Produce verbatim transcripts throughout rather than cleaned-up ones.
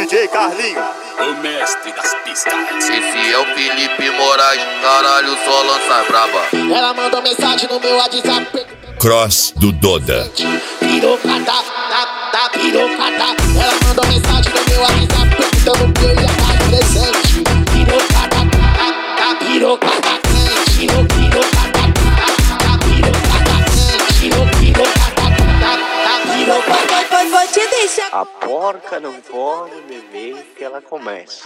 D J Carlinho, o mestre das pistas. Esse é o Felipe Moraes, caralho, só lança braba. Ela mandou mensagem no meu WhatsApp. Cross do Doda. Pirocada, da, da pirocada. Ela mandou mensagem no meu WhatsApp perguntando que eu ia dar presente. Pirocada, da, da pirocada. Tiro, pirocada, da, da pirocada. Tiro, pirocada, da, da pirocada. Vou, vou te deixar. A porca não pode beber que ela começa.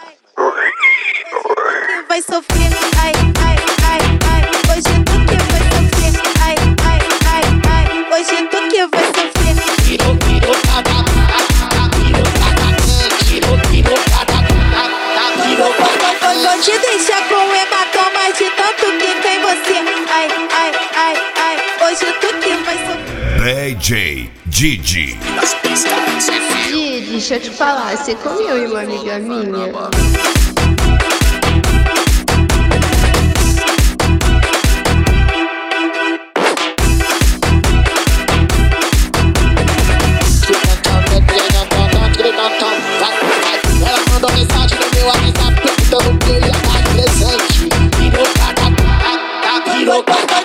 Vai sofrer, ai, ai, ai, ai. Hoje tu que vai sofrer, ai, ai, ai, ai. Hoje tu que vai sofrer. Tiro, pirocada, da, pirocada. Tiro, pirocada, da, pirocada. Vou, vou te deixar com hematoma de tanto que tem você. Ai, ai, ai, ai. Hoje tu que vai sofrer. D J Didi. Das pistas. Didi, deixa eu te falar, você comeu uma amiga minha? Ela mandou mensagem no meu WhatsApp perguntando que eu ia dar presente. Pirocada, da, da pirocada.